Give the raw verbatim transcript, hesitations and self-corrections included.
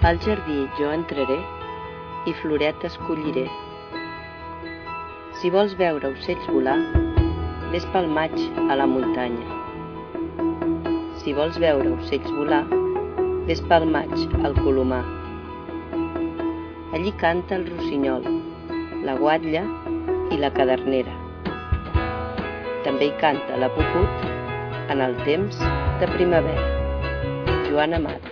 Al jardí jo entraré i floretes colliré. Si vols veure ocells volar, ves pel maig a la muntanya. Si vols veure ocells volar, ves pel maig al Colomar. Allí canta el rossinyol, la guatlla i la cadernera. També hi canta la puput en el temps de primavera. Joan Amat.